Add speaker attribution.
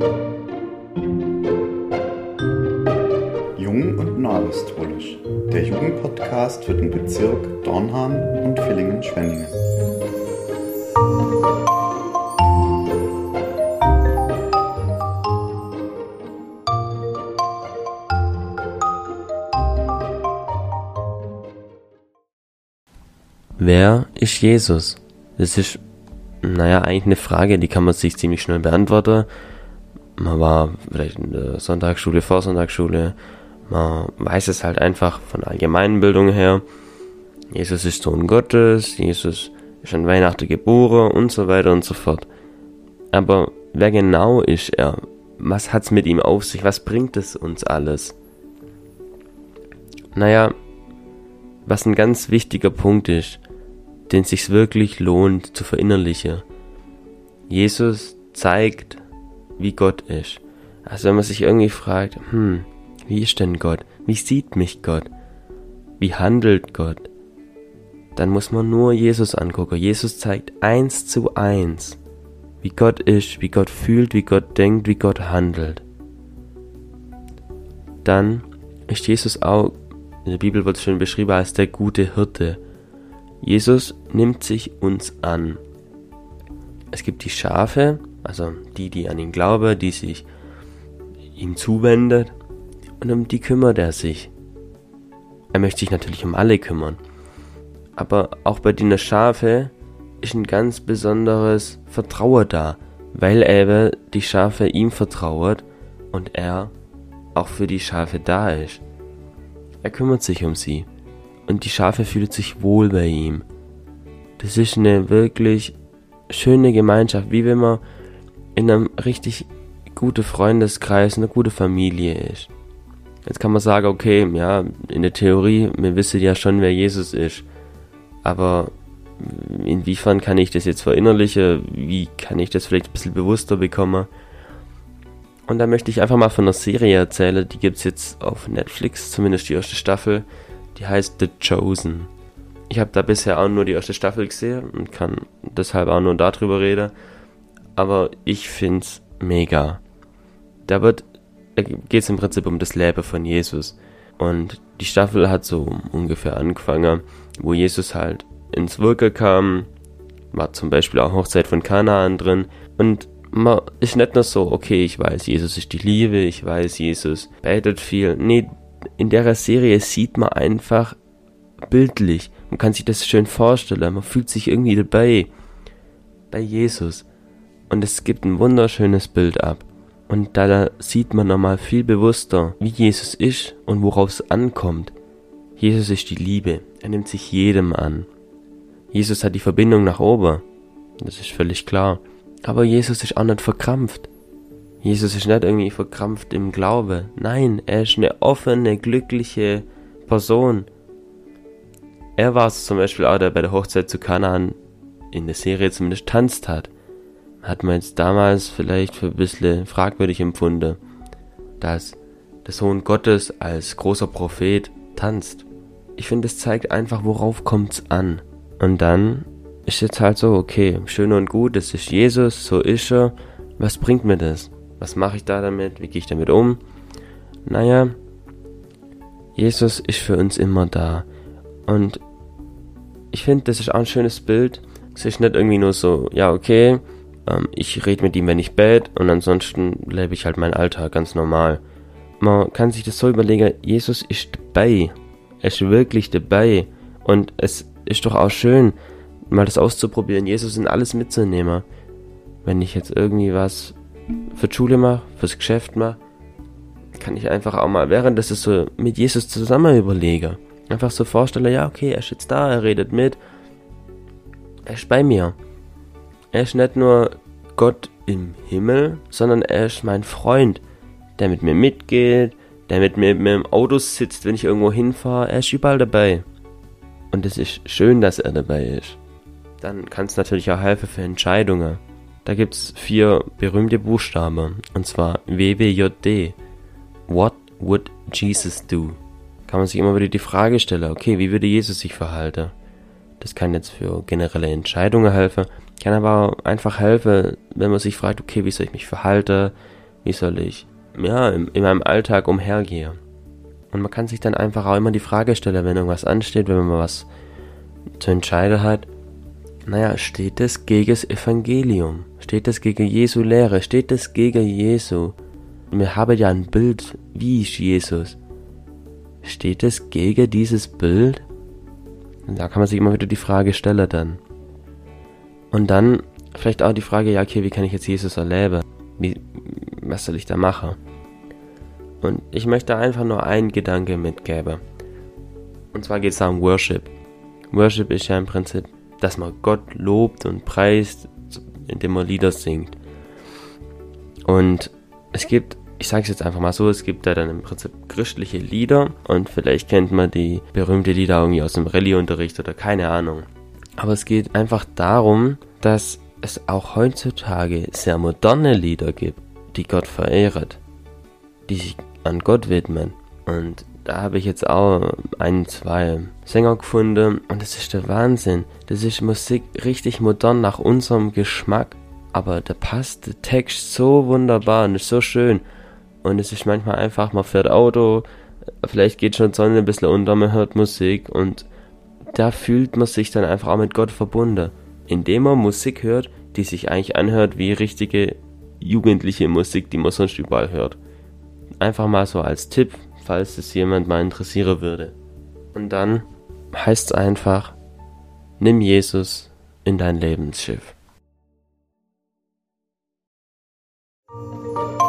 Speaker 1: Jung und Neuapostolisch, der Jugendpodcast für den Bezirk Dornham und Villingen-Schwenningen.
Speaker 2: Wer ist Jesus? Das ist, eigentlich eine Frage, die kann man sich ziemlich schnell beantworten. Man war vielleicht in der Sonntagsschule, Vorsonntagsschule, man weiß es halt einfach von allgemeinen Bildung her. Jesus ist Sohn Gottes, Jesus ist an Weihnachten geboren und so weiter und so fort. Aber wer genau ist er? Was hat's mit ihm auf sich? Was bringt es uns alles? Was ein ganz wichtiger Punkt ist, den es sich wirklich lohnt zu verinnerlichen. Jesus zeigt, wie Gott ist. Also wenn man sich irgendwie fragt, wie ist denn Gott? Wie sieht mich Gott? Wie handelt Gott? Dann muss man nur Jesus angucken. Jesus zeigt 1:1, wie Gott ist, wie Gott fühlt, wie Gott denkt, wie Gott handelt. Dann ist Jesus auch, in der Bibel wird es schön beschrieben als der gute Hirte. Jesus nimmt sich uns an. Es gibt die Schafe, also die an ihn glauben, die sich ihm zuwendet, und um die kümmert er sich. Er möchte sich natürlich um alle kümmern. Aber auch bei den Schafe ist ein ganz besonderes Vertrauen da, weil eben die Schafe ihm vertraut und er auch für die Schafe da ist. Er kümmert sich um sie und die Schafe fühlen sich wohl bei ihm. Das ist eine wirklich schöne Gemeinschaft, wie wenn man in einem richtig guten Freundeskreis, eine gute Familie ist. Jetzt kann man sagen, okay, in der Theorie, wir wissen ja schon, wer Jesus ist. Aber inwiefern kann ich das jetzt verinnerlichen? Wie kann ich das vielleicht ein bisschen bewusster bekommen? Und da möchte ich einfach mal von einer Serie erzählen, die gibt's jetzt auf Netflix, zumindest die erste Staffel, die heißt The Chosen. Ich habe da bisher auch nur die erste Staffel gesehen und kann deshalb auch nur darüber reden, aber ich find's mega. Da geht's im Prinzip um das Leben von Jesus und die Staffel hat so ungefähr angefangen, wo Jesus halt ins Wirken kam, war zum Beispiel auch Hochzeit von Kanaan drin und man ist nicht nur so, okay, ich weiß, Jesus ist die Liebe, ich weiß, Jesus betet viel. Nee, in der Serie sieht man einfach bildlich, man kann sich das schön vorstellen, man fühlt sich irgendwie dabei, bei Jesus. Und es gibt ein wunderschönes Bild ab. Und da sieht man nochmal viel bewusster, wie Jesus ist und worauf es ankommt. Jesus ist die Liebe, er nimmt sich jedem an. Jesus hat die Verbindung nach oben, das ist völlig klar. Aber Jesus ist auch nicht verkrampft. Jesus ist nicht irgendwie verkrampft im Glaube. Nein, er ist eine offene, glückliche Person. Er war es zum Beispiel auch, der bei der Hochzeit zu Kanaan in der Serie zumindest tanzt hat. Hat man jetzt damals vielleicht für ein bisschen fragwürdig empfunden, dass der Sohn Gottes als großer Prophet tanzt. Ich finde, es zeigt einfach, worauf kommt's an. Und dann ist jetzt halt so, okay, schön und gut, das ist Jesus, so ist er. Was bringt mir das? Was mache ich da damit? Wie gehe ich damit um? Jesus ist für uns immer da. Und ich finde, das ist auch ein schönes Bild. Es ist nicht irgendwie nur so, ich rede mit ihm, wenn ich bete, und ansonsten lebe ich halt meinen Alltag ganz normal. Man kann sich das so überlegen, Jesus ist dabei. Er ist wirklich dabei. Und es ist doch auch schön, mal das auszuprobieren, Jesus in alles mitzunehmen. Wenn ich jetzt irgendwie was für die Schule mache, fürs Geschäft mache, kann ich einfach auch mal, während das so mit Jesus zusammen überlege, einfach so vorstellen, er ist jetzt da, er redet mit, er ist bei mir. Er ist nicht nur Gott im Himmel, sondern er ist mein Freund, der mit mir mitgeht, der mit mir im Auto sitzt, wenn ich irgendwo hinfahre, er ist überall dabei. Und es ist schön, dass er dabei ist. Dann kann es natürlich auch helfen für Entscheidungen. Da gibt es 4 berühmte Buchstaben, und zwar WWJD. What would Jesus do? Kann man sich immer wieder die Frage stellen, okay, wie würde Jesus sich verhalten? Das kann jetzt für generelle Entscheidungen helfen, kann aber auch einfach helfen, wenn man sich fragt, okay, wie soll ich mich verhalten? Wie soll ich, in meinem Alltag umhergehe? Und man kann sich dann einfach auch immer die Frage stellen, wenn irgendwas ansteht, wenn man mal was zu entscheiden hat. Steht das gegen das Evangelium? Steht das gegen Jesu Lehre? Steht das gegen Jesu? Wir haben ja ein Bild, wie ist Jesus? Steht es gegen dieses Bild? Und da kann man sich immer wieder die Frage stellen dann. Und dann vielleicht auch die Frage, ja okay, wie kann ich jetzt Jesus erleben? Was soll ich da machen? Und ich möchte einfach nur einen Gedanke mitgeben. Und zwar geht es da um Worship. Worship ist ja im Prinzip, dass man Gott lobt und preist, indem man Lieder singt. Und es gibt, ich sage es jetzt einfach mal so, es gibt da dann im Prinzip christliche Lieder und vielleicht kennt man die berühmte Lieder irgendwie aus dem Rallye-Unterricht oder keine Ahnung. Aber es geht einfach darum, dass es auch heutzutage sehr moderne Lieder gibt, die Gott verehrt, die sich an Gott widmen. Und da habe ich jetzt auch 2 Sänger gefunden und das ist der Wahnsinn. Das ist Musik richtig modern nach unserem Geschmack, aber da passt der Text so wunderbar und ist so schön. Und es ist manchmal einfach, man fährt Auto, vielleicht geht schon die Sonne ein bisschen unter, man hört Musik und da fühlt man sich dann einfach auch mit Gott verbunden. Indem man Musik hört, die sich eigentlich anhört wie richtige jugendliche Musik, die man sonst überall hört. Einfach mal so als Tipp, falls es jemand mal interessieren würde. Und dann heißt es einfach, nimm Jesus in dein Lebensschiff.